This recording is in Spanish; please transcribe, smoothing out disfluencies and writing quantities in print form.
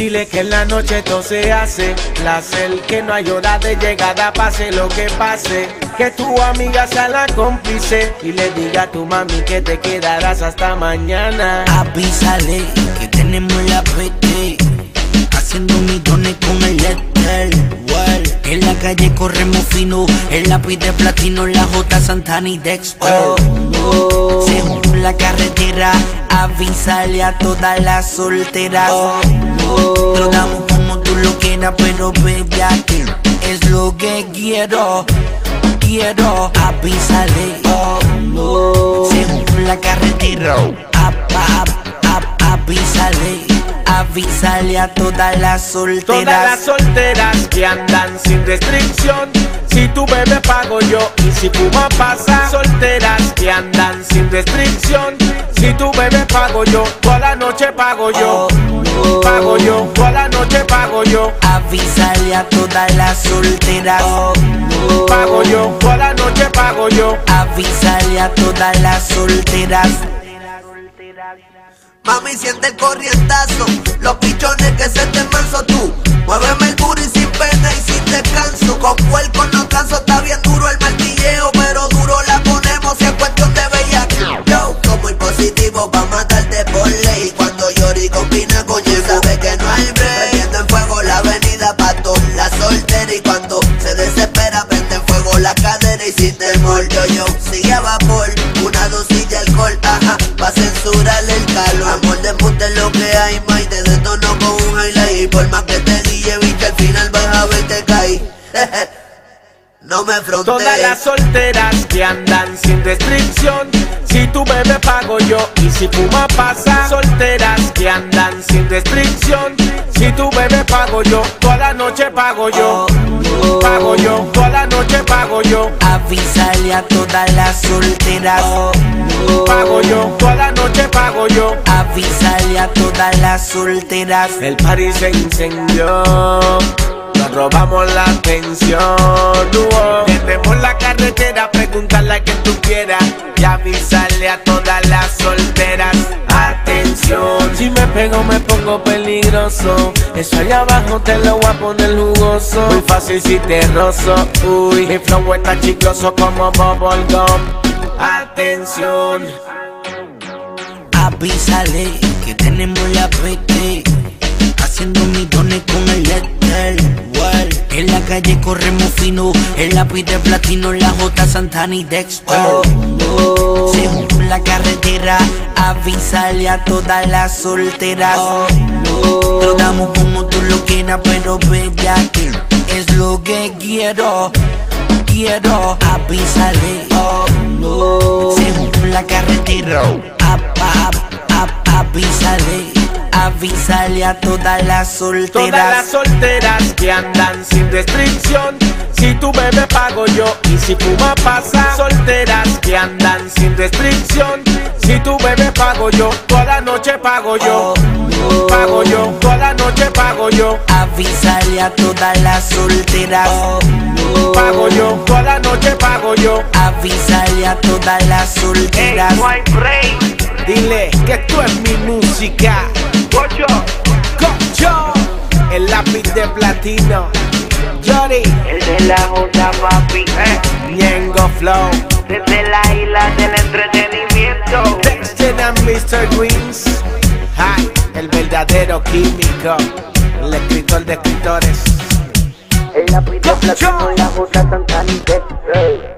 Dile que en la noche todo se hace placer, que no hay hora de llegada, pase lo que pase. Que tu amiga sea la cómplice y le diga a tu mami que te quedarás hasta mañana. Avísale que tenemos la PT, haciendo millones con el Ethel. En la calle corremos fino, el lápiz de platino, la J Santana y Dexter. Según la carretera, avísale a todas las solteras. Te lo damos como tú lo quieras, pero baby, aquí es lo que quiero. Avísale, según la carretera, avísale a todas las solteras. Todas las solteras que andan sin restricción. Si tú bebes pago yo y si fuma pasa. Solteras que andan sin restricción. Si tú bebes pago yo, toda la noche pago yo. Pago yo, toda la noche pago yo. Avísale a todas las solteras. Pago yo, toda la noche pago yo. Avísale a todas las solteras. Mami, siente el corrientazo, los pichones que se te manso tú. Muéveme el booty sin pena y sin descanso. Con puerco no canso, está bien duro el martilleo, pero duro la ponemos si es cuestión de bellaqueo. Yo, como muy positivo pa' matarte por ley. Cuando Yori combina con él, sabe que no hay break. Prende en fuego la avenida pa' todas las solteras. Y cuando se desespera, prende en fuego la cadera y sin temor. Yo, sigue a vapor, una dosis de alcohol, ajá, pa' censurarle el calor. Amor de puta es lo que hay, ma, y te detono con un highlight. Y por más que te guille, bicho, al final vas a ver te caí. No me frontees. Todas las solteras que andan sin restricción. Si tú bebes pago yo y si fuma pasa. Solteras que andan sin restricción. Si tú bebes pago yo, toda la noche pago yo. Pago yo, toda la noche pago yo. Avísale a todas las solteras. Pago yo, toda la noche pago yo. Avísale a todas las solteras. El party se incendió, nos robamos la atención. Tenemos la carretera, pregúntale a quien tú quieras. Y avísale a todas las solteras. Atención, si me pego me pongo peligroso. Eso allá abajo te lo voy a poner jugoso. Muy fácil si te rozo. Uy, mi flow está chicloso como bubblegum. Atención, avísale que tenemos la PT, haciendo millones con el Ethel. En la calle corremos fino, el lápiz de platino, la J Santana y Dexter. Según la carretera, avísale a todas las solteras. Te lo damos como tú lo quieras, pero baby, aquí es lo que quiero. Avísale, según la carretera, avísale a todas las solteras. todas las solteras que andan sin restricción. Si tú bebes pago yo y si fuma pasa. Solteras que andan sin restricción. Si tú bebes pago yo, toda la noche pago yo. Pago yo, toda la noche pago yo. Avísale a todas las solteras. Pago yo, toda la noche pago yo. Avísale a todas las solteras. No hay break. Dile que esto es mi música. Cocho, el lápiz de platino. Yori, el de la J, papi, Ñengo Flow, desde la isla del entretenimiento. Dexter and Mr. Greens. Hi, el verdadero químico, el escritor de escritores. El lápiz de platino, la J Santana y Dexter.